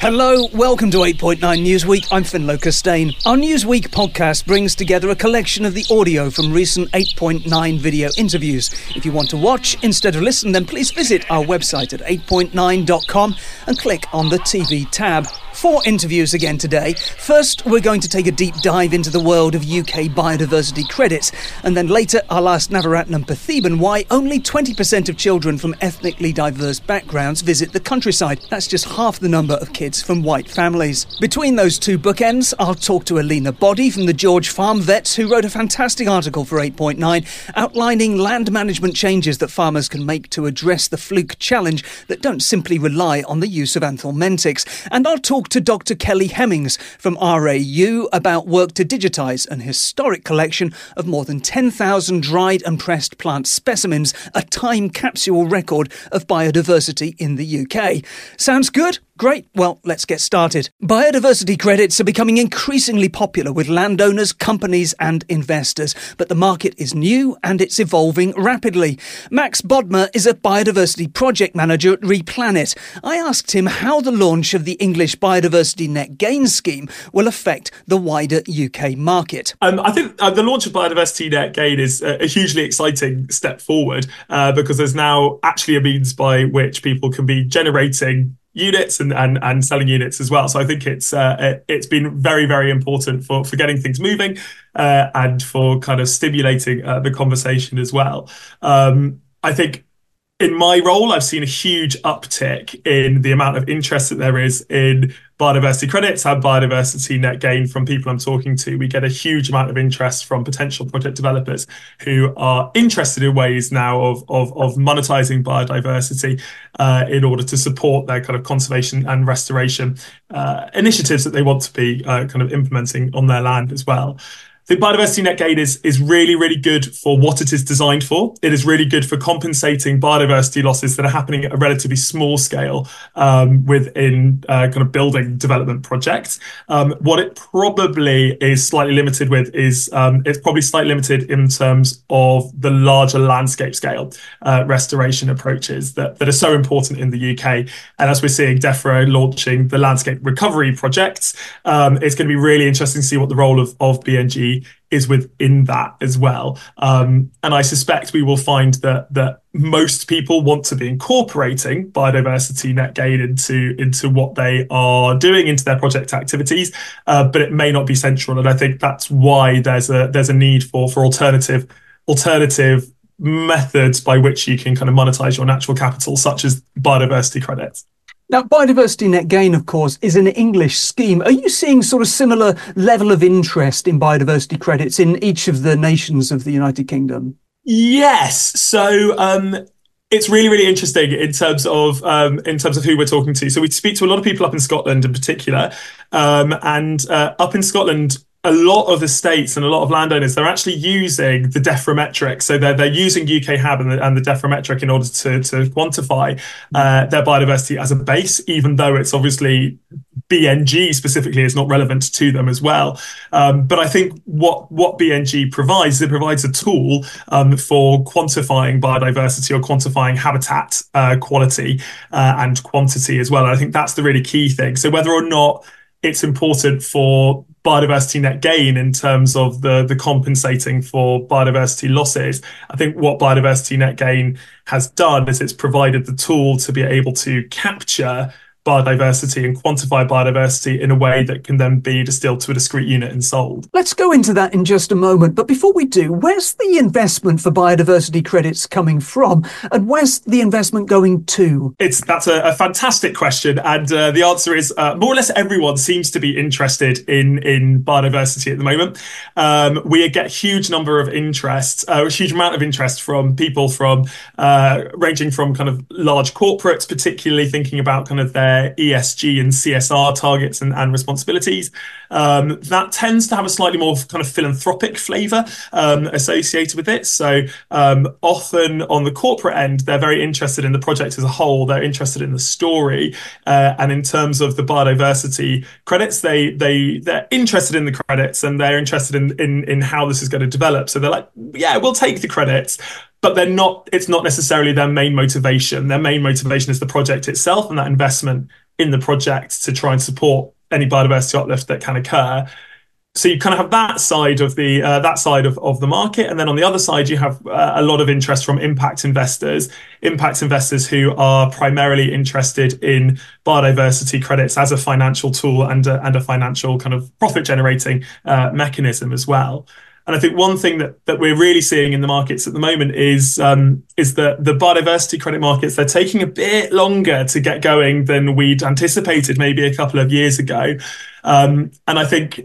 Hello, welcome to 8.9 Newsweek. I'm Finlo Costain. Our Newsweek podcast brings together a collection of the audio from recent 8.9 video interviews. If you want to watch instead of listen, then please visit our website at 8.9.com and click on the TV tab. 4 interviews again today. First, we're going to take a deep dive into the world of UK biodiversity credits, and then later I'll ask Navaratnam Pathiban why only 20% of children from ethnically diverse backgrounds visit the countryside. That's just half the number of kids from white families. Between those two bookends, I'll talk to Alina Boddy from the George Farm Vets, who wrote a fantastic article for 8.9 outlining land management changes that farmers can make to address the fluke challenge that don't simply rely on the use of anthelmintics. And I'll talk to Dr. Kelly Hemmings from RAU about work to digitise an historic collection of more than 10,000 dried and pressed plant specimens, a time capsule record of biodiversity in the UK. Sounds good? Great. Well, let's get started. Biodiversity credits are becoming increasingly popular with landowners, companies and investors, but the market is new and it's evolving rapidly. Max Bodmer is a biodiversity project manager at Replanet. I asked him how the launch of the English Biodiversity Net Gain scheme will affect the wider UK market. I think the launch of Biodiversity Net Gain is a hugely exciting step forward because there's now actually a means by which people can be generating units and selling units as well. So I think it's been very, very important for getting things moving and for kind of stimulating the conversation as well. I think in my role, I've seen a huge uptick in the amount of interest that there is in biodiversity credits and biodiversity net gain from people I'm talking to. We get a huge amount of interest from potential project developers who are interested in ways now of monetizing biodiversity in order to support their kind of conservation and restoration initiatives that they want to be kind of implementing on their land as well. The biodiversity net gain is really, really good for what it is designed for. It is really good for compensating biodiversity losses that are happening at a relatively small scale within kind of building development projects. What it probably is slightly limited with is it's probably slightly limited in terms of the larger landscape scale restoration approaches that are so important in the UK. And as we're seeing DEFRA launching the landscape recovery projects, it's going to be really interesting to see what the role of BNG is within that as well. And I suspect we will find that most people want to be incorporating biodiversity net gain into what they are doing, into their project activities, but it may not be central. And I think that's why there's a need for alternative methods by which you can kind of monetize your natural capital, such as biodiversity credits. Now, Biodiversity Net Gain, of course, is an English scheme. Are you seeing sort of similar level of interest in biodiversity credits in each of the nations of the United Kingdom? Yes. So it's really, really interesting in terms of who we're talking to. So we speak to a lot of people up in Scotland in particular, and up in Scotland, a lot of estates and a lot of landowners, they're actually using the DEFRA metric. So they're using UK HAB and the DEFRA metric in order to quantify their biodiversity as a base, even though it's obviously BNG specifically is not relevant to them as well. But I think what BNG provides, it provides a tool for quantifying biodiversity or quantifying habitat quality and quantity as well. And I think that's the really key thing. So whether or not it's important for biodiversity net gain in terms of the compensating for biodiversity losses, I think what biodiversity net gain has done is it's provided the tool to be able to capture biodiversity and quantify biodiversity in a way that can then be distilled to a discrete unit and sold. Let's go into that in just a moment. But before we do, where's the investment for biodiversity credits coming from? And where's the investment going to? That's a fantastic question. And the answer is more or less everyone seems to be interested in biodiversity at the moment. We get a huge number of interest, a huge amount of interest from people from ranging from kind of large corporates, particularly thinking about kind of their ESG and CSR targets and responsibilities. That tends to have a slightly more kind of philanthropic flavour associated with it. So often on the corporate end, they're very interested in the project as a whole. They're interested in the story. And in terms of the biodiversity credits, they're interested in the credits and they're interested in how this is going to develop. So they're like, yeah, we'll take the credits. But it's not necessarily their main motivation. Their main motivation is the project itself and that investment in the project to try and support any biodiversity uplift that can occur. So you kind of have that side of the market, and then on the other side you have a lot of interest from impact investors who are primarily interested in biodiversity credits as a financial tool and a financial kind of profit generating mechanism as well. And I think one thing that we're really seeing in the markets at the moment is that the biodiversity credit markets, they're taking a bit longer to get going than we'd anticipated maybe a couple of years ago. And I think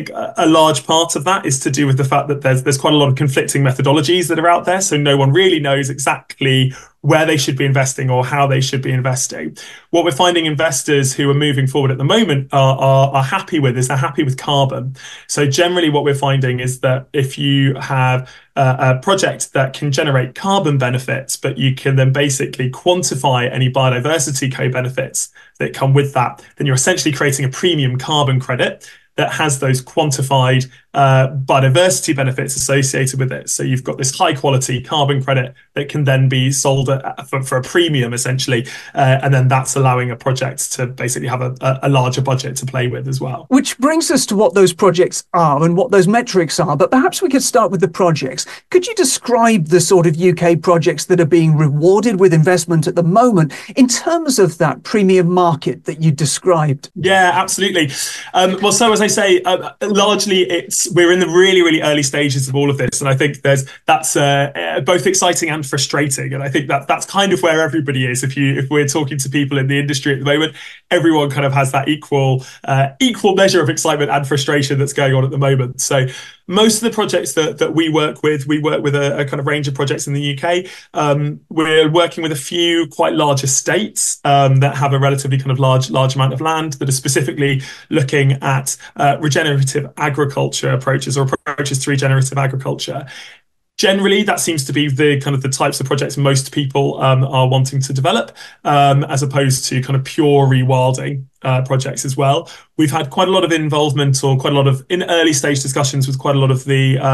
a large part of that is to do with the fact that there's quite a lot of conflicting methodologies that are out there. So no one really knows exactly where they should be investing or how they should be investing. What we're finding investors who are moving forward at the moment are happy with is they're happy with carbon. So generally what we're finding is that if you have a project that can generate carbon benefits, but you can then basically quantify any biodiversity co-benefits that come with that, then you're essentially creating a premium carbon credit that has those quantified biodiversity benefits associated with it. So you've got this high quality carbon credit that can then be sold for a premium essentially. And then that's allowing a project to basically have a larger budget to play with as well. Which brings us to what those projects are and what those metrics are. But perhaps we could start with the projects. Could you describe the sort of UK projects that are being rewarded with investment at the moment in terms of that premium market that you described? Yeah, absolutely. Well, so as I say, largely we're in the really, really early stages of all of this. And I think that's both exciting and frustrating. And I think that's kind of where everybody is. If we're talking to people in the industry at the moment, everyone kind of has that equal measure of excitement and frustration that's going on at the moment. So most of the projects that we work with a kind of range of projects in the UK. We're working with a few quite large estates that have a relatively kind of large amount of land that are specifically looking at regenerative agriculture approaches or approaches to regenerative agriculture. Generally, that seems to be the kind of the types of projects most people are wanting to develop, as opposed to kind of pure rewilding projects as well. We've had quite a lot of involvement or quite a lot of in early stage discussions with quite a lot of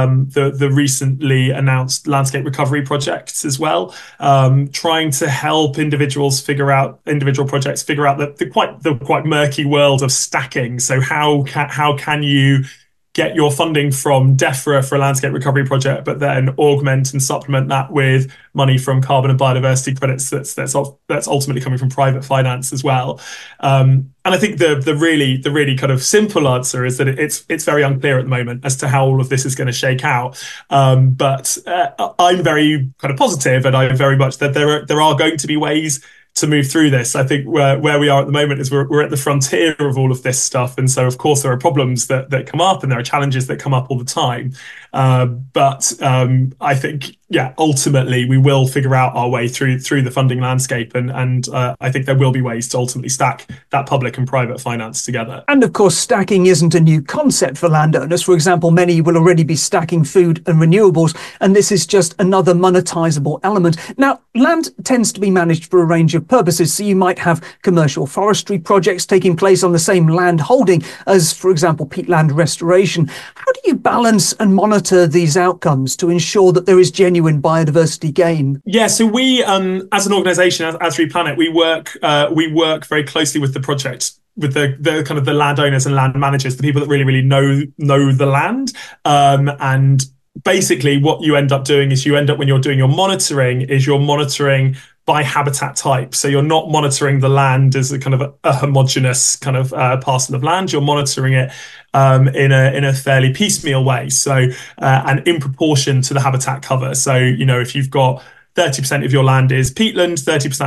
the recently announced landscape recovery projects as well, trying to help individual projects figure out the quite murky world of stacking. So how can you get your funding from DEFRA for a landscape recovery project, but then augment and supplement that with money from carbon and biodiversity credits that's ultimately coming from private finance as well. And I think the really kind of simple answer is that it's very unclear at the moment as to how all of this is going to shake out. But I'm very kind of positive, and I'm very much that there are going to be ways to move through this. I think where we are at the moment is we're at the frontier of all of this stuff. And so, of course, there are problems that come up and there are challenges that come up all the time. But I think, ultimately we will figure out our way through the funding landscape. And I think there will be ways to ultimately stack that public and private finance together. And of course, stacking isn't a new concept for landowners. For example, many will already be stacking food and renewables, and this is just another monetizable element. Now, land tends to be managed for a range of purposes. So you might have commercial forestry projects taking place on the same land holding as, for example, peatland restoration. How do you balance and monitor these outcomes to ensure that there is genuine biodiversity gain? Yeah, so we, as an organisation, as Replanet, we work very closely with the project, with the kind of the landowners and land managers, the people that really, really know the land, and basically what you end up doing is when you're doing your monitoring, you're monitoring by habitat type. So you're not monitoring the land as a kind of a homogenous kind of parcel of land. You're monitoring it in a fairly piecemeal way. So and in proportion to the habitat cover. So, if you've got 30% of your land is peatland,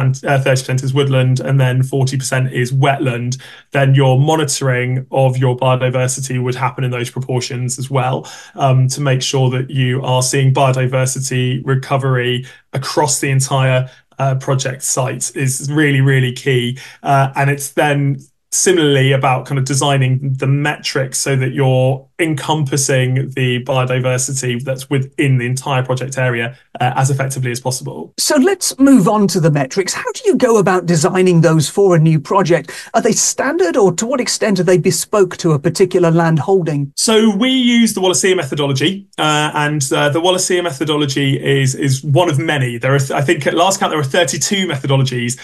30% is woodland, and then 40% is wetland, then your monitoring of your biodiversity would happen in those proportions as well, to make sure that you are seeing biodiversity recovery across the entire project site is really, really key. And it's then similarly about kind of designing the metrics so that you're encompassing the biodiversity that's within the entire project area as effectively as possible. So let's move on to the metrics. How do you go about designing those for a new project? Are they standard, or to what extent are they bespoke to a particular land holding? So we use the Wallacea methodology, and the Wallacea methodology is one of many. There are, I think, at last count, there are 32 methodologies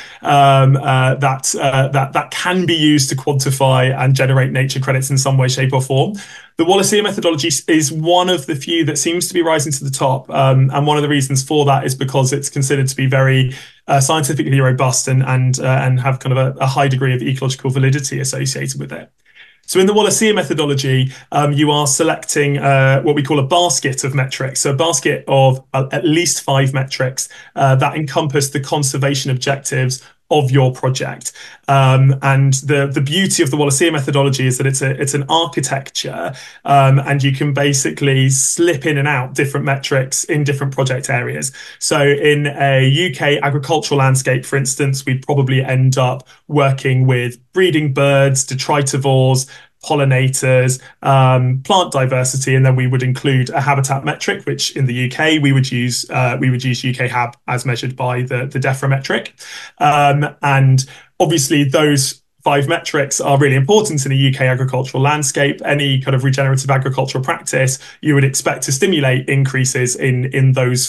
that can be used to quantify and generate nature credits in some way, shape, or form. The Wallacea methodology is one of the few that seems to be rising to the top, and one of the reasons for that is because it's considered to be very scientifically robust and have kind of a high degree of ecological validity associated with it. So in the Wallacea methodology, you are selecting what we call a basket of metrics. So a basket of at least 5 metrics that encompass the conservation objectives of your project. And the beauty of the Wallacea methodology is that it's an architecture, and you can basically slip in and out different metrics in different project areas. So in a UK agricultural landscape, for instance, we'd probably end up working with breeding birds, detritivores, pollinators, plant diversity, and then we would include a habitat metric, which in the UK we would use UK Hab as measured by the DEFRA metric, and obviously those 5 metrics are really important in a UK agricultural landscape. Any kind of regenerative agricultural practice, you would expect to stimulate increases in those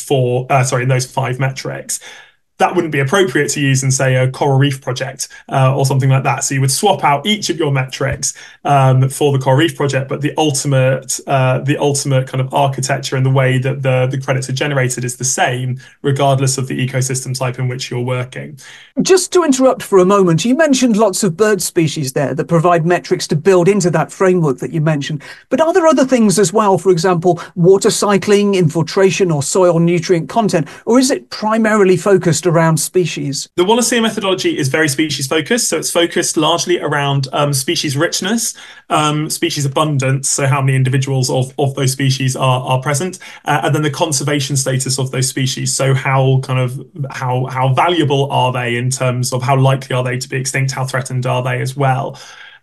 5 metrics. That wouldn't be appropriate to use in, say, a coral reef project or something like that. So you would swap out each of your metrics for the coral reef project, but the ultimate kind of architecture and the way that the credits are generated is the same, regardless of the ecosystem type in which you're working. Just to interrupt for a moment, you mentioned lots of bird species there that provide metrics to build into that framework that you mentioned. But are there other things as well, for example, water cycling, infiltration, or soil nutrient content, or is it primarily focused around species? The Wallacea methodology is very species focused, so it's focused largely around species richness, species abundance, so how many individuals of those species are present, and then the conservation status of those species, so how valuable are they in terms of how likely are they to be extinct, how threatened are they as well.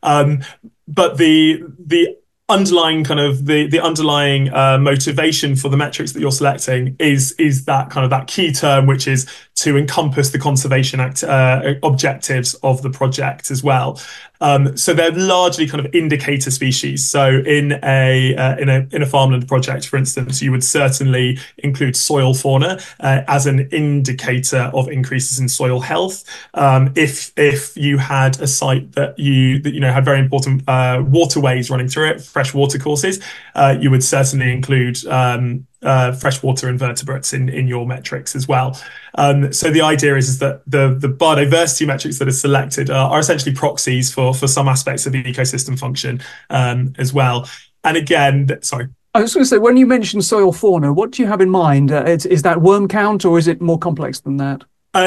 But the underlying motivation for the metrics that you're selecting is that key term, which is to encompass the conservation objectives of the project as well. So they're largely kind of indicator species. So in a farmland project, for instance, you would certainly include soil fauna as an indicator of increases in soil health. If you had a site that had very important waterways running through it, fresh water courses, you would certainly include freshwater invertebrates in your metrics as well. So the idea is that the biodiversity metrics that are selected are essentially proxies for some aspects of the ecosystem function as well. And again, sorry. I was going to say, when you mention soil fauna, what do you have in mind? Is that worm count, or is it more complex than that?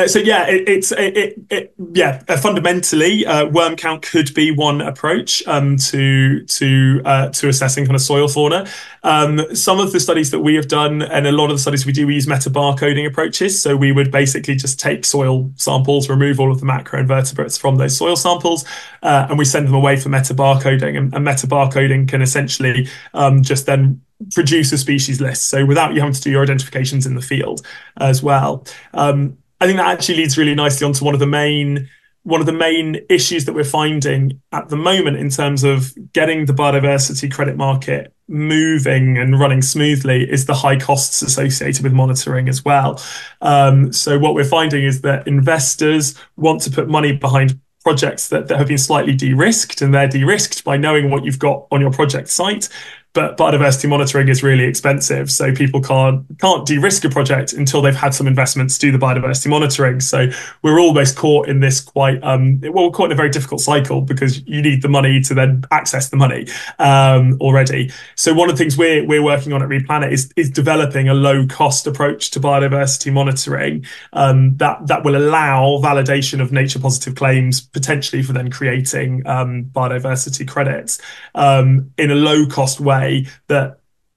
Fundamentally, worm count could be one approach to assessing kind of soil fauna. Some of the studies that we have done, and a lot of the studies we use metabarcoding approaches. So we would basically just take soil samples, remove all of the macroinvertebrates from those soil samples, and we send them away for metabarcoding. And metabarcoding can essentially just then produce a species list. So without you having to do your identifications in the field as well. I think that actually leads really nicely onto one of the main issues that we're finding at the moment in terms of getting the biodiversity credit market moving and running smoothly is the high costs associated with monitoring as well. So what we're finding is that investors want to put money behind projects that have been slightly de-risked, and they're de-risked by knowing what you've got on your project site. But biodiversity monitoring is really expensive, so people can't de-risk a project until they've had some investments to do the biodiversity monitoring. So we're almost caught in this we're caught in a very difficult cycle, because you need the money to then access the money already. So one of the things we're working on at Replanet is developing a low-cost approach to biodiversity monitoring that will allow validation of nature-positive claims, potentially for then creating biodiversity credits in a low-cost way that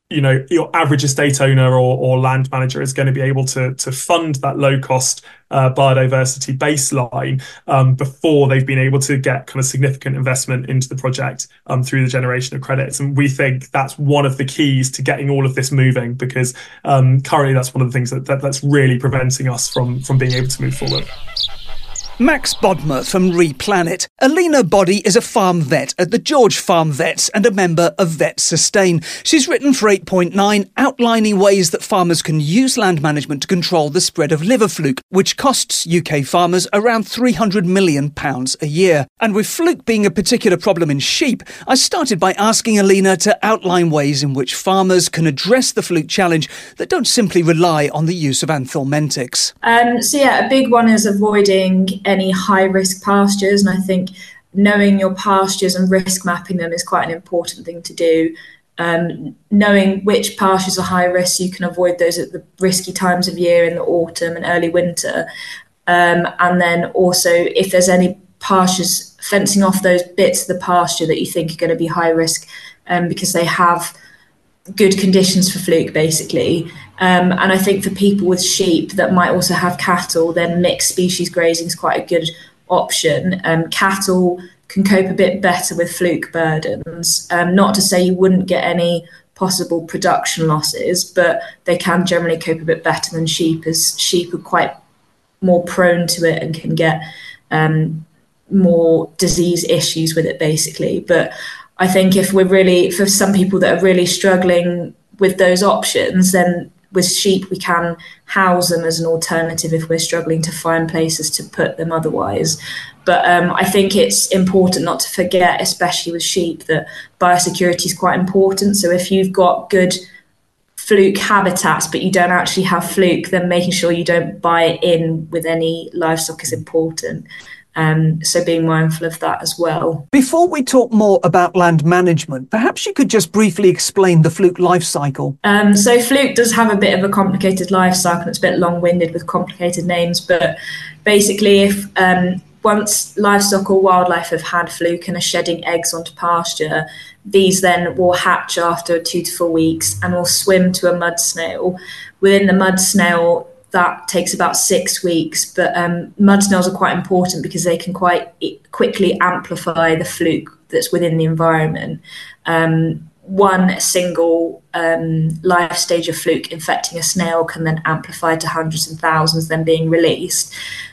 your average estate owner or land manager is going to be able to fund that low cost biodiversity baseline before they've been able to get kind of significant investment into the project through the generation of credits. And we think that's one of the keys to getting all of this moving, because currently that's one of the things that's really preventing us from being able to move forward. Max Bodmer from Replanet. Alina Boddy is a farm vet at the George Farm Vets and a member of Vet Sustain. She's written for 8.9, outlining ways that farmers can use land management to control the spread of liver fluke, which costs UK farmers around £300 million a year. And with fluke being a particular problem in sheep, I started by asking Alina to outline ways in which farmers can address the fluke challenge that don't simply rely on the use of anthelmintics. A big one is avoiding any high-risk pastures, and I think knowing your pastures and risk mapping them is quite an important thing to do. Knowing which pastures are high risk, you can avoid those at the risky times of year in the autumn and early winter. And then also, if there's any pastures, fencing off those bits of the pasture that you think are going to be high risk because they have good conditions for fluke, basically. And I think for people with sheep that might also have cattle, then mixed species grazing is quite a good option. Cattle can cope a bit better with fluke burdens. Not to say you wouldn't get any possible production losses, but they can generally cope a bit better than sheep, as sheep are quite more prone to it and can get more disease issues with it, basically. But I think for some people that are really struggling with those options, then with sheep, we can house them as an alternative if we're struggling to find places to put them otherwise. But I think it's important not to forget, especially with sheep, that biosecurity is quite important. So if you've got good fluke habitats, but you don't actually have fluke, then making sure you don't buy it in with any livestock is important. So being mindful of that as well. Before we talk more about land management, perhaps you could just briefly explain the fluke life cycle. So fluke does have a bit of a complicated life cycle. It's a bit long-winded with complicated names, but basically if once livestock or wildlife have had fluke and are shedding eggs onto pasture, these then will hatch after 2 to 4 weeks and will swim to a mud snail. Within the mud snail, that takes about 6 weeks, but mud snails are quite important because they can quite quickly amplify the fluke that's within the environment. One single life stage of fluke infecting a snail can then amplify to hundreds and thousands, then being released.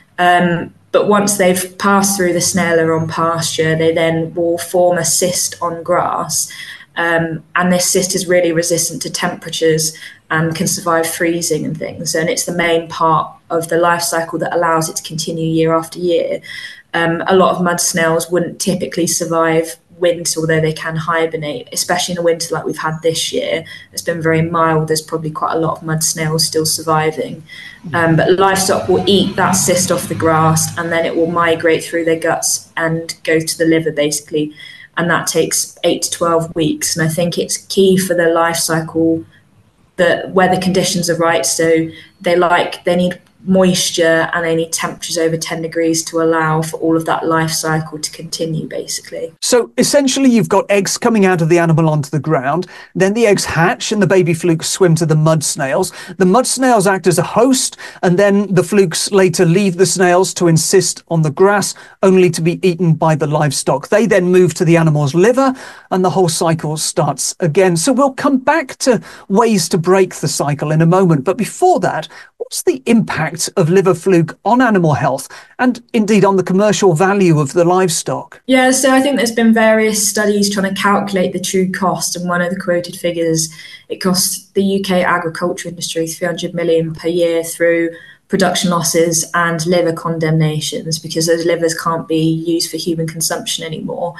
But once they've passed through the snail or on pasture, they then will form a cyst on grass. And this cyst is really resistant to temperatures and can survive freezing and things. And it's the main part of the life cycle that allows it to continue year after year. A lot of mud snails wouldn't typically survive winter, although they can hibernate, especially in a winter like we've had this year. It's been very mild. There's probably quite a lot of mud snails still surviving. But livestock will eat that cyst off the grass, and then it will migrate through their guts and go to the liver, basically. And that takes 8 to 12 weeks. And I think it's key for the life cycle that where the conditions are right. So they need moisture and they need temperatures over 10 degrees to allow for all of that life cycle to continue, basically. So essentially you've got eggs coming out of the animal onto the ground, then the eggs hatch and the baby flukes swim to the mud snails. The mud snails act as a host, and then the flukes later leave the snails to insist on the grass, only to be eaten by the livestock. They then move to the animal's liver and the whole cycle starts again. So we'll come back to ways to break the cycle in a moment. But before that, what's the impact of liver fluke on animal health and indeed on the commercial value of the livestock? Yeah, so I think there's been various studies trying to calculate the true cost, and one of the quoted figures, it costs the UK agriculture industry 300 million per year through production losses and liver condemnations, because those livers can't be used for human consumption anymore.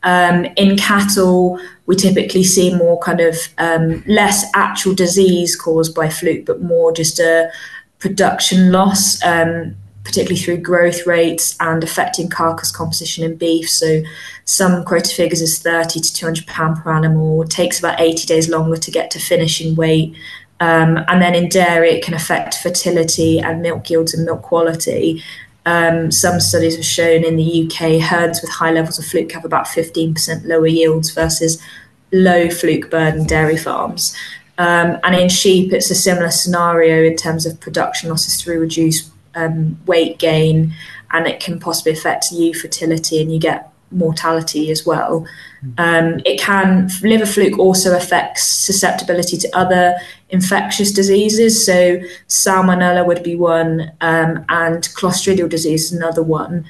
In cattle, we typically see more kind of less actual disease caused by fluke, but more just a production loss, particularly through growth rates and affecting carcass composition in beef. So some quoted figures is £30 to £200 per animal. It takes about 80 days longer to get to finishing weight. And then in dairy, it can affect fertility and milk yields and milk quality. Some studies have shown in the UK, herds with high levels of fluke have about 15% lower yields versus low fluke burden dairy farms. And in sheep, it's a similar scenario in terms of production losses through reduced weight gain, and it can possibly affect ewe fertility, and you get mortality as well. Liver fluke also affects susceptibility to other infectious diseases. So salmonella would be one, and clostridial disease is another one,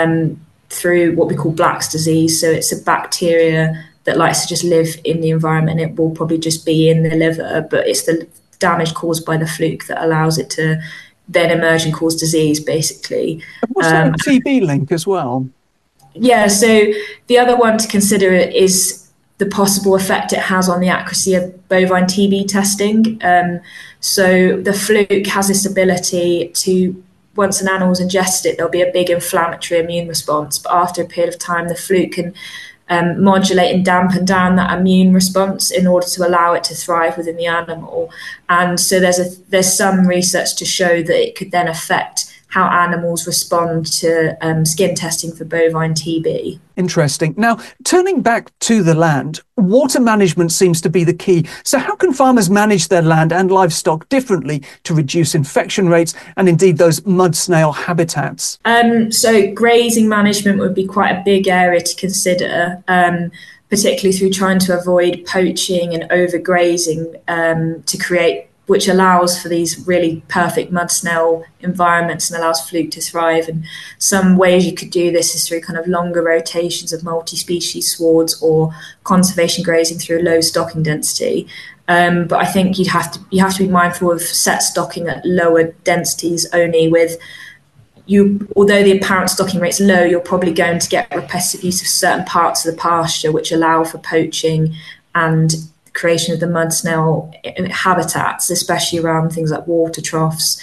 through what we call Black's disease. So it's a bacteria that likes to just live in the environment. It will probably just be in the liver, but it's the damage caused by the fluke that allows it to then emerge and cause disease, basically. Was there a TB link as well? Yeah, so the other one to consider is the possible effect it has on the accuracy of bovine TB testing. So the fluke has this ability to, once an animal's ingested it, there'll be a big inflammatory immune response. But after a period of time, the fluke can modulate and dampen down that immune response in order to allow it to thrive within the animal. And so there's some research to show that it could then affect how animals respond to skin testing for bovine TB. Interesting. Now, turning back to the land, water management seems to be the key. So how can farmers manage their land and livestock differently to reduce infection rates and indeed those mud snail habitats? So grazing management would be quite a big area to consider, particularly through trying to avoid poaching and overgrazing to create, which allows for these really perfect mud snail environments and allows fluke to thrive. And some ways you could do this is through kind of longer rotations of multi-species swards or conservation grazing through low stocking density. But I think you have to be mindful of set stocking at lower densities only. Although the apparent stocking rate's low, you're probably going to get repetitive use of certain parts of the pasture which allow for poaching and creation of the mud snail habitats, especially around things like water troughs,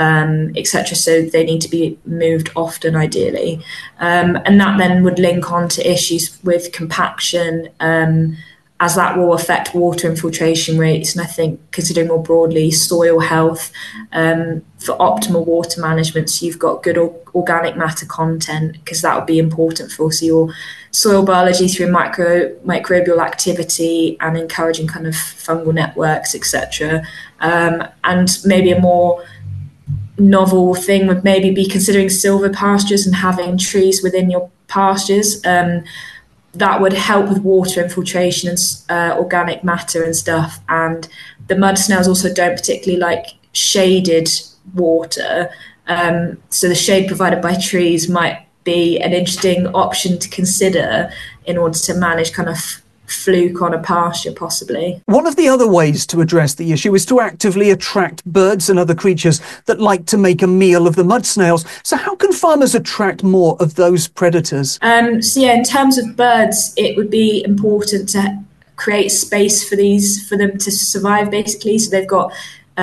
etc. So they need to be moved often, ideally. And that then would link on to issues with compaction, as that will affect water infiltration rates. And I think, considering more broadly soil health, for optimal water management, so you've got good organic matter content, because that would be important for also your soil biology through microbial activity and encouraging kind of fungal networks, etc. And maybe a more novel thing would maybe be considering silver pastures and having trees within your pastures. That would help with water infiltration and organic matter and stuff. And the mud snails also don't particularly like shaded water. So the shade provided by trees might be an interesting option to consider in order to manage kind of fluke on a pasture, possibly. One of the other ways to address the issue is to actively attract birds and other creatures that like to make a meal of the mud snails. So how can farmers attract more of those predators? In terms of birds, it would be important to create space for them to survive, basically. So they've got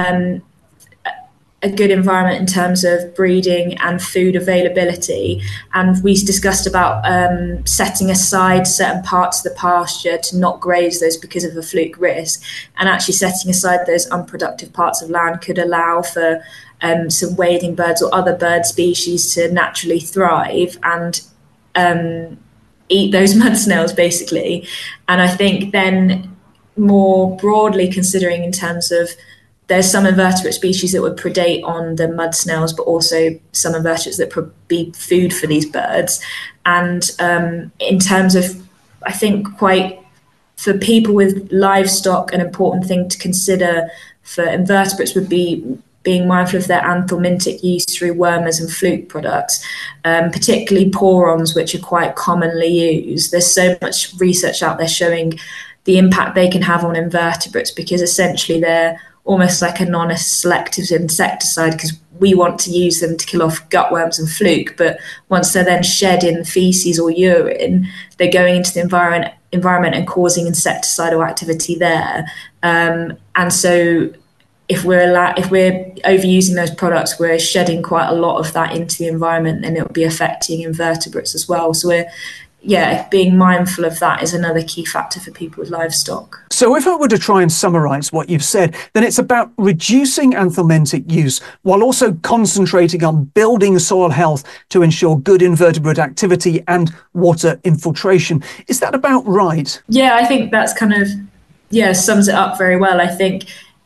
a good environment in terms of breeding and food availability. And we discussed about setting aside certain parts of the pasture to not graze those because of a fluke risk. And actually setting aside those unproductive parts of land could allow for some wading birds or other bird species to naturally thrive and eat those mud snails, basically. And I think then more broadly considering in terms of there's some invertebrate species that would predate on the mud snails, but also some invertebrates that would be food for these birds. And in terms of, I think, for people with livestock, an important thing to consider for invertebrates would be being mindful of their anthelmintic use through wormers and fluke products, particularly porons, which are quite commonly used. There's so much research out there showing the impact they can have on invertebrates, because essentially they're almost like a non-selective insecticide, because we want to use them to kill off gutworms and fluke, but once they're then shed in feces or urine, they're going into the environment and causing insecticidal activity there. And so if we're overusing those products, we're shedding quite a lot of that into the environment, and it'll be affecting invertebrates as well. So being mindful of that is another key factor for people with livestock. So if I were to try and summarise what you've said, then it's about reducing anthelmintic use while also concentrating on building soil health to ensure good invertebrate activity and water infiltration. Is that about right? Yeah, I think that's kind of Yeah, sums it up very well. I think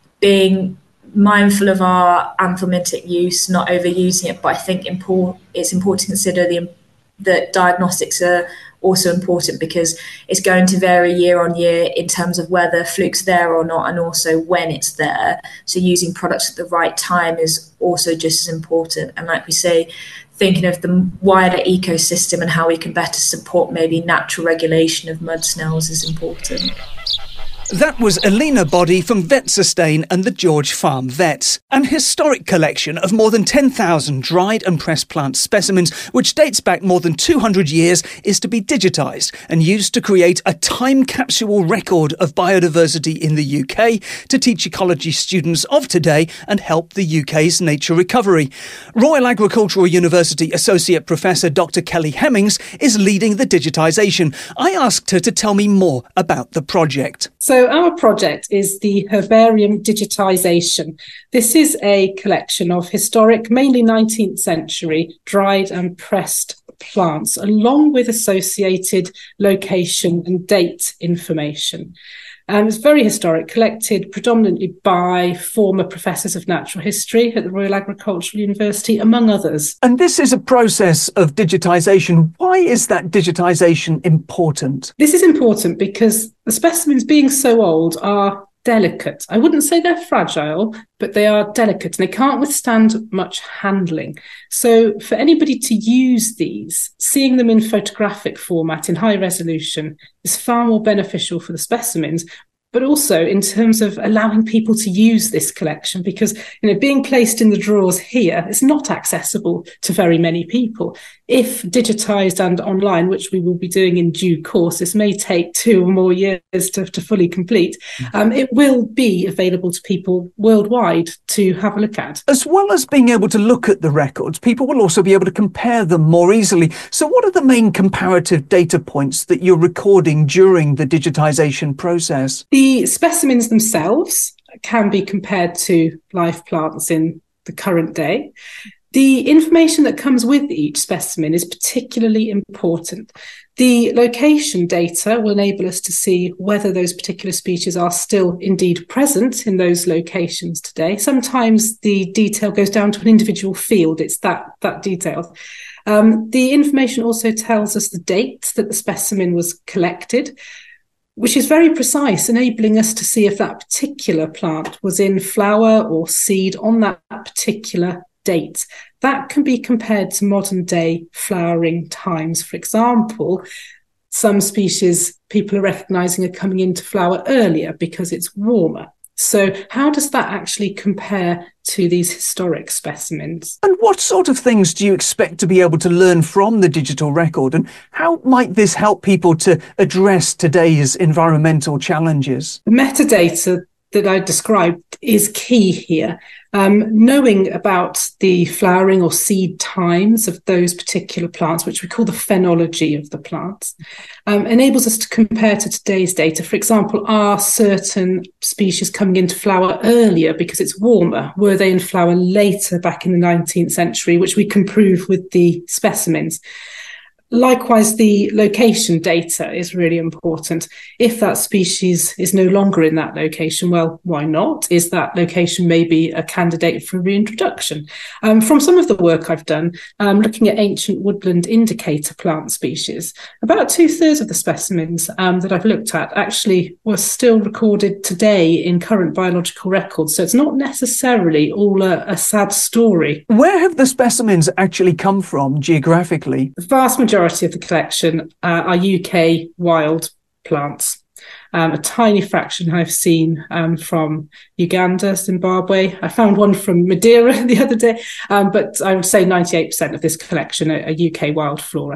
being mindful of our anthelmintic use, not overusing it, but I think it's important to consider that diagnostics are also important because it's going to vary year on year in terms of whether fluke's there or not, and also when it's there. So using products at the right time is also just as important. And like we say, thinking of the wider ecosystem and how we can better support maybe natural regulation of mud snails is important. That was Alina Boddy from Vet Sustain and the George Farm Vets. An historic collection of more than 10,000 dried and pressed plant specimens, which dates back more than 200 years, is to be digitised and used to create a time capsule record of biodiversity in the UK to teach ecology students of today and help the UK's nature recovery. Royal Agricultural University Associate Professor Dr. Kelly Hemmings is leading the digitisation. I asked her to tell me more about the project. So our project is the Herbarium Digitisation. This is a collection of historic, mainly 19th century, dried and pressed plants, along with associated location and date information. It's very historic, collected predominantly by former professors of natural history at the Royal Agricultural University, among others. And this is a process of digitisation. Why is that digitisation important? This is important because the specimens, being so old, are delicate. I wouldn't say they're fragile, but they are delicate and they can't withstand much handling. So for anybody to use these, seeing them in photographic format in high resolution is far more beneficial for the specimens, but also in terms of allowing people to use this collection, because being placed in the drawers here is not accessible to very many people. If digitised and online, which we will be doing in due course, this may take 2 or more years to fully complete, it will be available to people worldwide to have a look at. As well as being able to look at the records, people will also be able to compare them more easily. So what are the main comparative data points that you're recording during the digitisation process? The specimens themselves can be compared to live plants in the current day. The information that comes with each specimen is particularly important. The location data will enable us to see whether those particular species are still indeed present in those locations today. Sometimes the detail goes down to an individual field. It's that detailed. The information also tells us the date that the specimen was collected, which is very precise, enabling us to see if that particular plant was in flower or seed on that particular date. That can be compared to modern day flowering times. For example, some species people are recognising are coming into flower earlier because it's warmer. So how does that actually compare to these historic specimens? And what sort of things do you expect to be able to learn from the digital record? And how might this help people to address today's environmental challenges? The metadata that I described is key here. Knowing about the flowering or seed times of those particular plants, which we call the phenology of the plants, enables us to compare to today's data. For example, are certain species coming into flower earlier because it's warmer? Were they in flower later back in the 19th century, which we can prove with the specimens? Likewise, the location data is really important. If that species is no longer in that location, well, why not? Is that location maybe a candidate for reintroduction? From some of the work I've done, looking at ancient woodland indicator plant species, about 2/3 of the specimens that I've looked at actually were still recorded today in current biological records. So it's not necessarily all a sad story. Where have the specimens actually come from geographically? The vast majority of the collection are UK wild plants. A tiny fraction I've seen from Uganda, Zimbabwe. I found one from Madeira the other day, but I would say 98% of this collection are UK wild flora.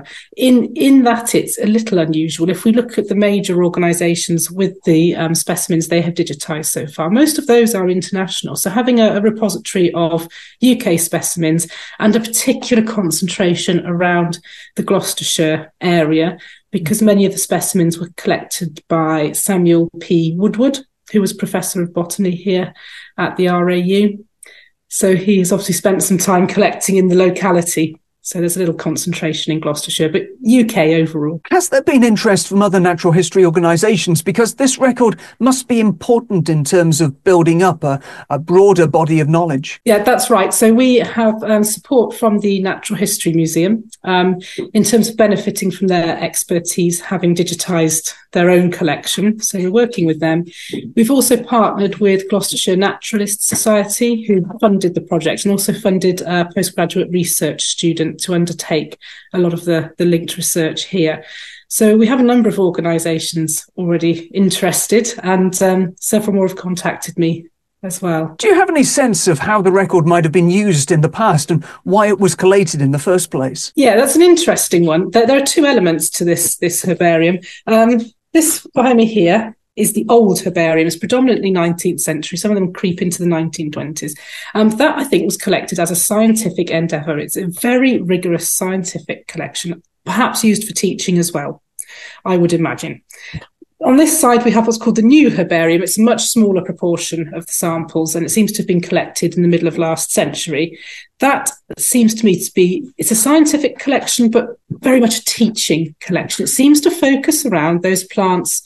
In that, it's a little unusual. If we look at the major organisations with the specimens they have digitised so far, most of those are international. So having a repository of UK specimens and a particular concentration around the Gloucestershire area, because many of the specimens were collected by Samuel P. Woodward, who was Professor of Botany here at the RAU. So he has obviously spent some time collecting in the locality. So there's a little concentration in Gloucestershire, but UK overall. Has there been interest from other natural history organisations? Because this record must be important in terms of building up a broader body of knowledge. Yeah, that's right. So we have support from the Natural History Museum in terms of benefiting from their expertise, having digitised their own collection. So we're working with them. We've also partnered with Gloucestershire Naturalist Society, who funded the project and also funded a postgraduate research student to undertake a lot of the linked research here. So we have a number of organisations already interested, and several more have contacted me as well. Do you have any sense of how the record might have been used in the past and why it was collated in the first place? Yeah, that's an interesting one. There are two elements to this herbarium. This behind me here is the old herbarium. It's predominantly 19th century. Some of them creep into the 1920s. That, I think, was collected as a scientific endeavour. It's a very rigorous scientific collection, perhaps used for teaching as well, I would imagine. On this side, we have what's called the new herbarium. It's a much smaller proportion of the samples, and it seems to have been collected in the middle of last century. That seems to me to be, it's a scientific collection, but very much a teaching collection. It seems to focus around those plants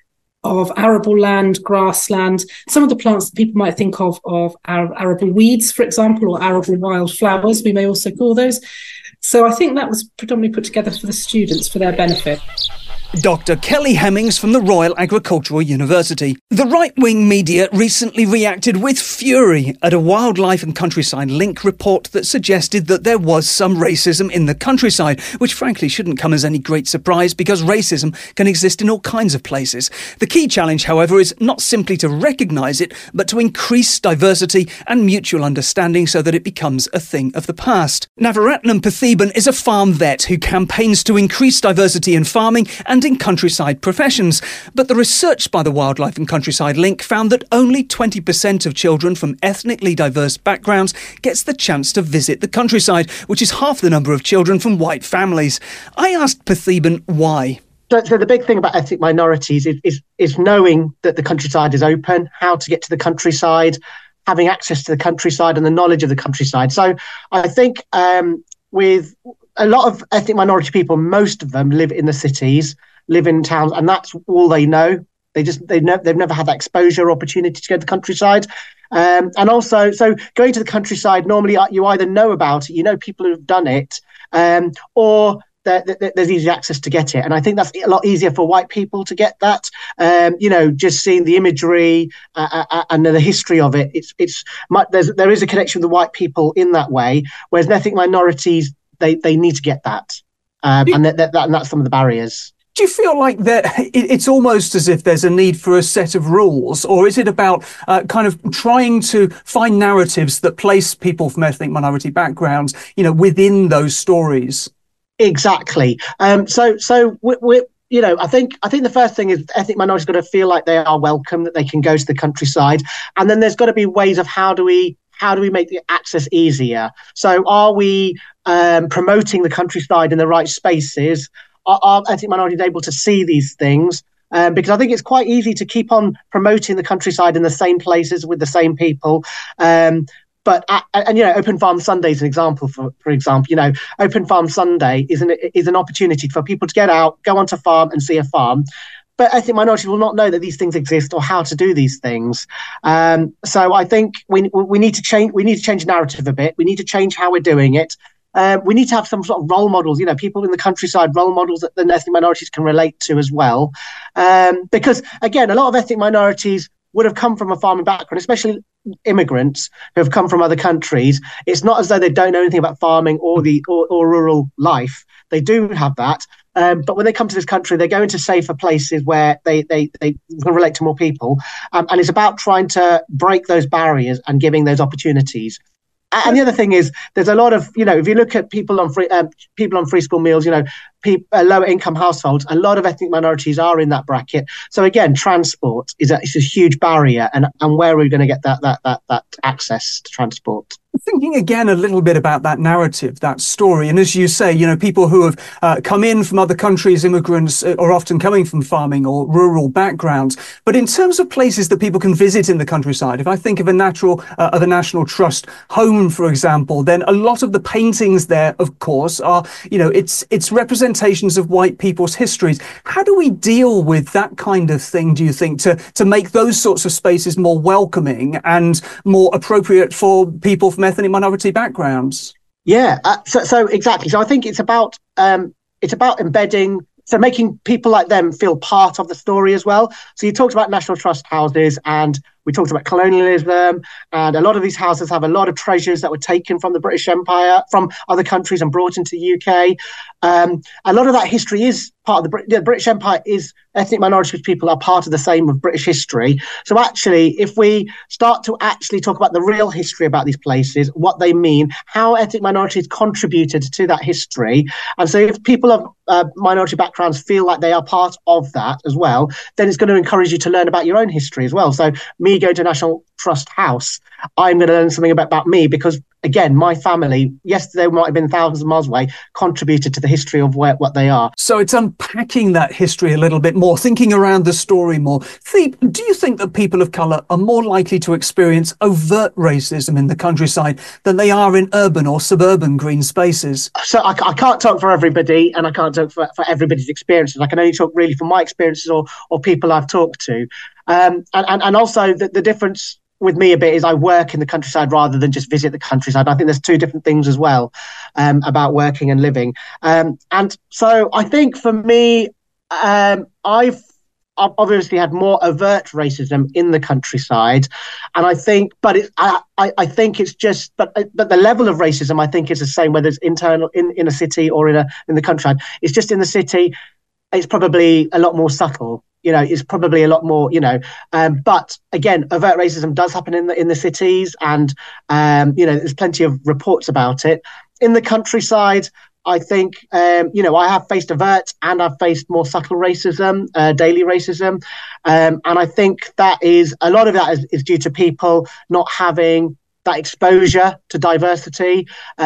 of arable land, grassland, some of the plants that people might think of arable weeds, for example, or arable wildflowers, we may also call those. So I think that was predominantly put together for the students, for their benefit. Dr. Kelly Hemmings from the Royal Agricultural University. The right-wing media recently reacted with fury at a Wildlife and Countryside Link report that suggested that there was some racism in the countryside, which frankly shouldn't come as any great surprise because racism can exist in all kinds of places. The key challenge, however, is not simply to recognise it, but to increase diversity and mutual understanding so that it becomes a thing of the past. Navaratnam Pathiban is a farm vet who campaigns to increase diversity in farming and in countryside professions. But the research by the Wildlife and Countryside Link found that only 20% of children from ethnically diverse backgrounds gets the chance to visit the countryside, which is half the number of children from white families. I asked Pathiban why. So the big thing about ethnic minorities is knowing that the countryside is open, how to get to the countryside, having access to the countryside and the knowledge of the countryside. So I think with a lot of ethnic minority people, most of them live in the cities, live in towns, and that's all they know. They've never had that exposure or opportunity to go to the countryside. And also, so going to the countryside, normally you either know about it, you know people who've done it, or there's easy access to get it. And I think that's a lot easier for white people to get that. Just seeing the imagery and the history of it, there is a connection with the white people in that way, whereas ethnic minorities, they need to get that. And that's some of the barriers. Do you feel like that it's almost as if there's a need for a set of rules, or is it about kind of trying to find narratives that place people from ethnic minority backgrounds, within those stories? Exactly. So we I think the first thing is ethnic minorities got to feel like they are welcome, that they can go to the countryside, and then there's got to be ways of how do we make the access easier. So are we promoting the countryside in the right spaces? Are ethnic minorities able to see these things? Because I think it's quite easy to keep on promoting the countryside in the same places with the same people. But Open Farm Sunday is an example. For example, Open Farm Sunday is an opportunity for people to get out, go onto farm and see a farm. But ethnic minorities will not know that these things exist or how to do these things. So I think we need to change. We need to change narrative a bit. We need to change how we're doing it. We need to have some sort of role models, people in the countryside, role models that the ethnic minorities can relate to as well. Because, again, a lot of ethnic minorities would have come from a farming background, especially immigrants who have come from other countries. It's not as though they don't know anything about farming or rural life. They do have that. But when they come to this country, they go into safer places where they can relate to more people. And it's about trying to break those barriers and giving those opportunities. And the other thing is, there's a lot of, if you look at people on free school meals, lower income households, a lot of ethnic minorities are in that bracket. So again, transport is a huge barrier, and where are we going to get that access to transport? Thinking again a little bit about that narrative, that story, and as you say, people who have come in from other countries, immigrants, are often coming from farming or rural backgrounds. But in terms of places that people can visit in the countryside, if I think of a National Trust home, for example, then a lot of the paintings there, of course, are it's representations of white people's histories. How do we deal with that kind of thing, do you think, to make those sorts of spaces more welcoming and more appropriate for people from ethnic minority backgrounds? Yeah, so exactly. So I think it's about embedding, so making people like them feel part of the story as well. So you talked about National Trust houses, and we talked about colonialism, and a lot of these houses have a lot of treasures that were taken from the British Empire, from other countries, and brought into the UK. A lot of that history is part of the British Empire. Is ethnic minority people are part of the same of British history. So actually, if we start to actually talk about the real history about these places, what they mean, how ethnic minorities contributed to that history, and so if people of minority backgrounds feel like they are part of that as well, then it's going to encourage you to learn about your own history as well. So me going to National Trust House, I'm going to learn something about me, because again, my family, yes, they might have been thousands of miles away, contributed to the history of what they are. So it's unpacking that history a little bit more, thinking around the story more. Theep, do you think that people of colour are more likely to experience overt racism in the countryside than they are in urban or suburban green spaces? So I can't talk for everybody, and I can't talk for everybody's experiences. I can only talk really from my experiences or people I've talked to. And also the difference with me a bit is I work in the countryside rather than just visit the countryside. I think there's two different things as well about working and living. And so I think for me, I've obviously had more overt racism in the countryside, and I think, I think it's just, but the level of racism I think is the same whether it's internal in a city or in the countryside. It's just in the city, it's probably a lot more subtle. It's probably a lot more, but again, overt racism does happen in the cities, and, there's plenty of reports about it. In the countryside, I think, I have faced overt and I've faced more subtle racism, daily racism. And I think a lot of that is due to people not having that exposure to diversity,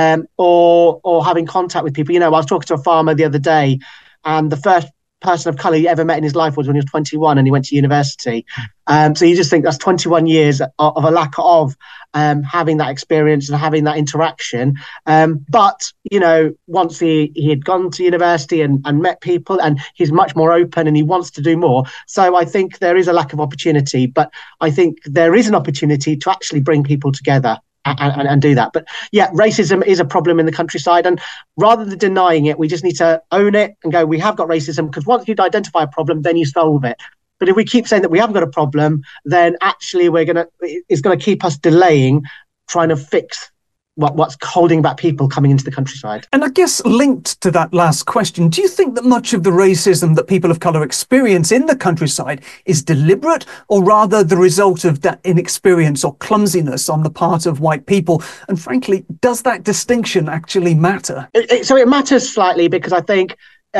or having contact with people. I was talking to a farmer the other day, and the first person of colour he ever met in his life was when he was 21 and he went to university. So you just think that's 21 years of a lack of having that experience and having that interaction. But, once he had gone to university and met people, and he's much more open and he wants to do more. So I think there is a lack of opportunity, but I think there is an opportunity to actually bring people together and do that. But yeah, racism is a problem in the countryside, and rather than denying it, we just need to own it and go, we have got racism, because once you identify a problem, then you solve it. But if we keep saying that we haven't got a problem, then actually it's going to keep us delaying trying to fix what's holding back people coming into the countryside. And I guess linked to that last question, do you think that much of the racism that people of colour experience in the countryside is deliberate, or rather the result of that inexperience or clumsiness on the part of white people? And frankly, does that distinction actually matter? So it matters slightly, because I think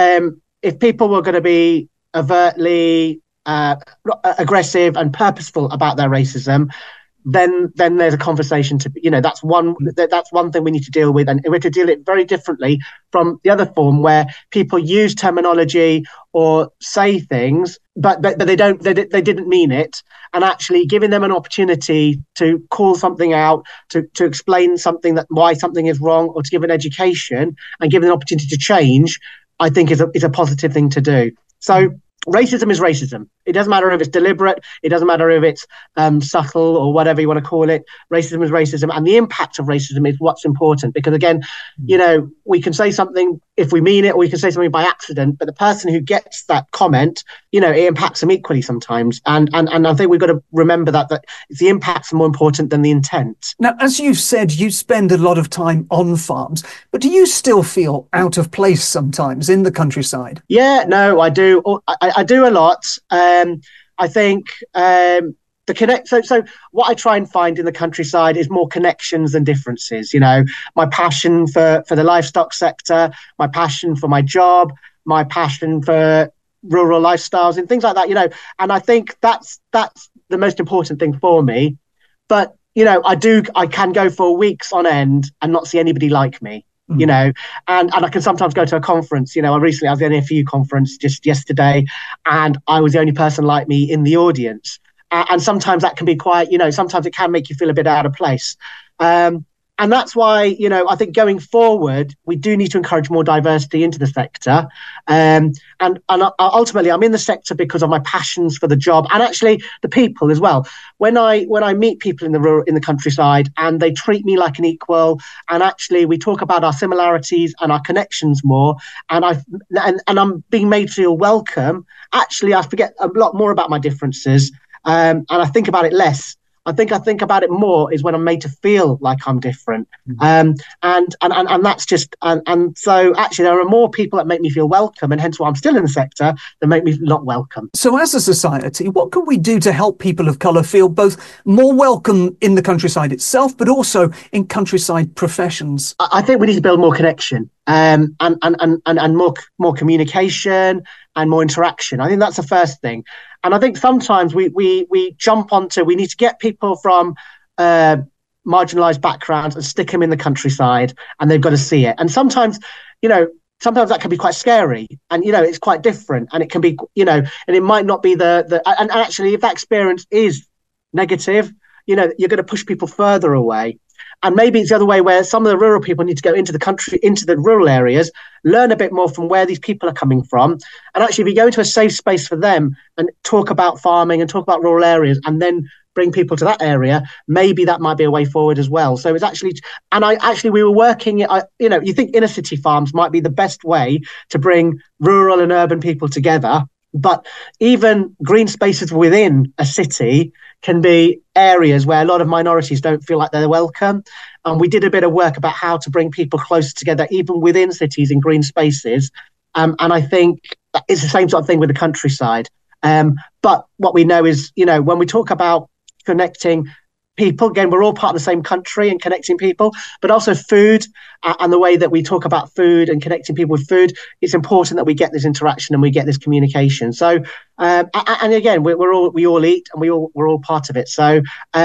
if people were going to be overtly aggressive and purposeful about their racism, then there's a conversation to, that's one thing we need to deal with, and we have to deal it very differently from the other form where people use terminology or say things, but they didn't mean it, and actually giving them an opportunity to call something out, to explain why something is wrong, or to give an education and give them an opportunity to change, I think is a positive thing to do. So racism is racism. It doesn't matter if it's deliberate. It doesn't matter if it's subtle or whatever you want to call it. Racism is racism. And the impact of racism is what's important. Because again, we can say something if we mean it, or we can say something by accident, but the person who gets that comment, it impacts them equally sometimes. And I think we've got to remember that the impacts are more important than the intent. Now, as you've said, you spend a lot of time on farms, but do you still feel out of place sometimes in the countryside? Yeah, no, I do. I do a lot. I think so what I try and find in the countryside is more connections than differences. My passion for the livestock sector, my passion for my job, my passion for rural lifestyles and things like that, and I think that's the most important thing for me. But I can go for weeks on end and not see anybody like me. And I can sometimes go to a conference. I was at the NFU conference just yesterday, and I was the only person like me in the audience. And sometimes that can be quite, sometimes it can make you feel a bit out of place. And that's why, I think going forward, we do need to encourage more diversity into the sector. And ultimately, I'm in the sector because of my passions for the job and actually the people as well. When I meet people in the countryside and they treat me like an equal, and actually we talk about our similarities and our connections more, and I'm being made to feel welcome. Actually, I forget a lot more about my differences, and I think about it less. I think about it more is when I'm made to feel like I'm different. And that's just, and so actually there are more people that make me feel welcome, and hence why I'm still in the sector, that make me not welcome. So as a society, what can we do to help people of colour feel both more welcome in the countryside itself, but also in countryside professions? I think we need to build more connection, and more communication and more interaction. I think that's the first thing. And I think sometimes we jump onto, we need to get people from marginalised backgrounds and stick them in the countryside, and they've got to see it. And sometimes that can be quite scary, and it's quite different, and it can be, and it might not be and actually if that experience is negative, you're going to push people further away. And maybe it's the other way, where some of the rural people need to go into the country, into the rural areas, learn a bit more from where these people are coming from. And actually, if you go into a safe space for them and talk about farming and talk about rural areas, and then bring people to that area, maybe that might be a way forward as well. So it's actually, we were working, you think inner city farms might be the best way to bring rural and urban people together. But even green spaces within a city can be areas where a lot of minorities don't feel like they're welcome. And we did a bit of work about how to bring people closer together, even within cities in green spaces. And I think it's the same sort of thing with the countryside. But what we know is, when we talk about connecting people, again, we're all part of the same country and connecting people, but also food, and the way that we talk about food and connecting people with food, it's important that we get this interaction and we get this communication. So, and again, we all eat, and we're all part of it. So,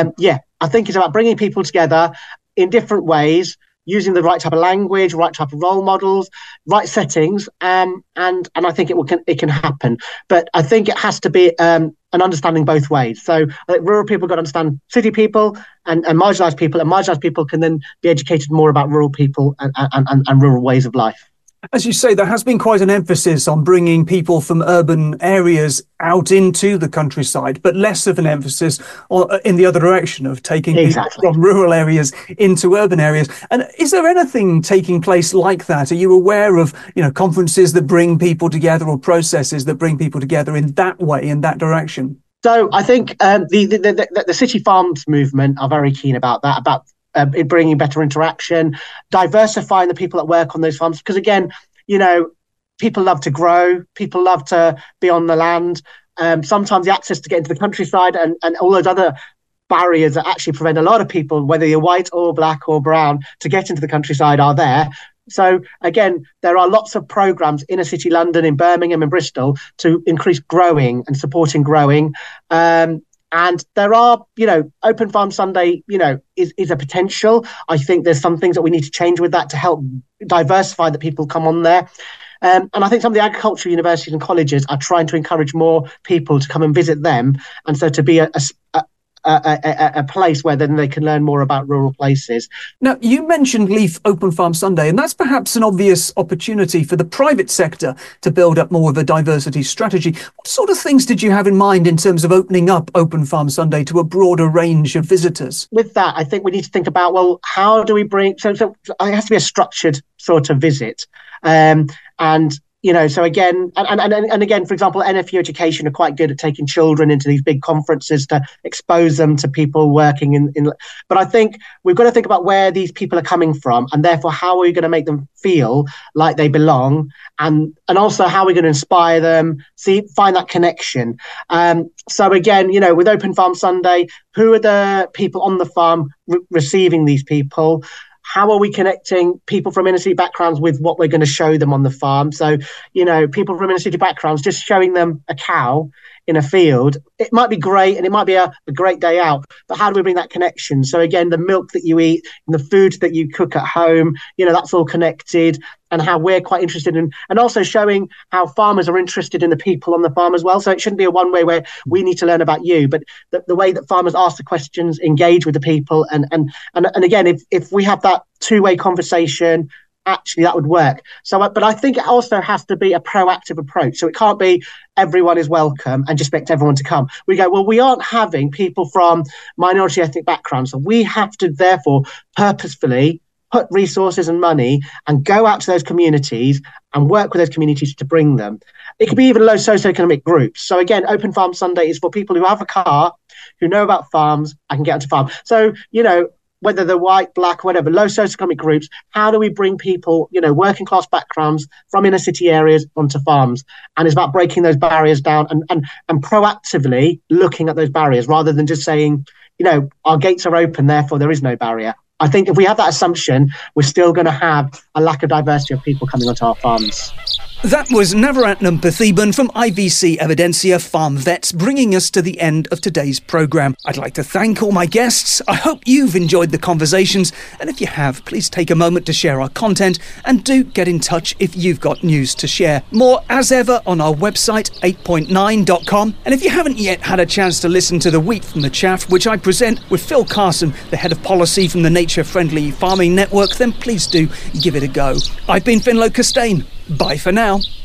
I think it's about bringing people together in different ways, using the right type of language, right type of role models, right settings, and I think it can happen. But I think it has to be an understanding both ways. So I think rural people got to understand city people and marginalised people can then be educated more about rural people and rural ways of life. As you say, there has been quite an emphasis on bringing people from urban areas out into the countryside, but less of an emphasis in the other direction of taking people from rural areas into urban areas. And is there anything taking place like that? Are you aware of, conferences that bring people together, or processes that bring people together in that way, in that direction? So I think the City Farms movement are very keen about that, about bringing better interaction, diversifying the people that work on those farms. Because again, people love to grow, people love to be on the land. Sometimes the access to get into the countryside and all those other barriers that actually prevent a lot of people, whether you're white or black or brown, to get into the countryside are there. So again, there are lots of programs in inner city London, in Birmingham and Bristol, to increase growing and supporting growing. And there are, Open Farm Sunday, is a potential. I think there's some things that we need to change with that to help diversify the people come on there. And I think some of the agricultural universities and colleges are trying to encourage more people to come and visit them. And so to be a place where then they can learn more about rural places. Now, you mentioned Leaf Open Farm Sunday, and that's perhaps an obvious opportunity for the private sector to build up more of a diversity strategy. What sort of things did you have in mind in terms of opening up Open Farm Sunday to a broader range of visitors? With that, I think we need to think about, well, how do we bring... So it has to be a structured sort of visit. So again, and again, for example, NFU Education are quite good at taking children into these big conferences to expose them to people working in. But I think we've got to think about where these people are coming from, and therefore how are we going to make them feel like they belong, and also how are we going to inspire them, find that connection. So again, with Open Farm Sunday, who are the people on the farm receiving these people? how are we connecting people from inner city backgrounds with what we're going to show them on the farm? So, people from inner city backgrounds, just showing them a cow in a field, it might be great and it might be a great day out, but how do we bring that connection? So again, the milk that you eat and the food that you cook at home, that's all connected, and how we're quite interested in, and also showing how farmers are interested in the people on the farm as well. So it shouldn't be a one way where we need to learn about you, but the way that farmers ask the questions, engage with the people, and again, if we have that two-way conversation, actually that would work. So, but I think it also has to be a proactive approach. So it can't be everyone is welcome and just expect everyone to come. We go, well, we aren't having people from minority ethnic backgrounds, so we have to therefore purposefully put resources and money and go out to those communities and work with those communities to bring them. It could be even low socioeconomic groups. So again, Open Farm Sunday is for people who have a car, who know about farms, and can get onto farm. So, whether they're white, black, whatever, low socioeconomic groups, how do we bring people, working class backgrounds from inner city areas onto farms? And it's about breaking those barriers down and proactively looking at those barriers rather than just saying, our gates are open, therefore there is no barrier. I think if we have that assumption, we're still going to have a lack of diversity of people coming onto our farms. That was Navaratnam Pathiban from IVC Evidensia Farm Vets, bringing us to the end of today's programme. I'd like to thank all my guests. I hope you've enjoyed the conversations, and if you have, please take a moment to share our content, and do get in touch if you've got news to share. More, as ever, on our website, 8point9.com. And if you haven't yet had a chance to listen to The Wheat from the Chaff, which I present with Phil Carson, the head of policy from the Nature Friendly Farming Network, then please do give it a go. I've been Finlo Costain. Bye for now.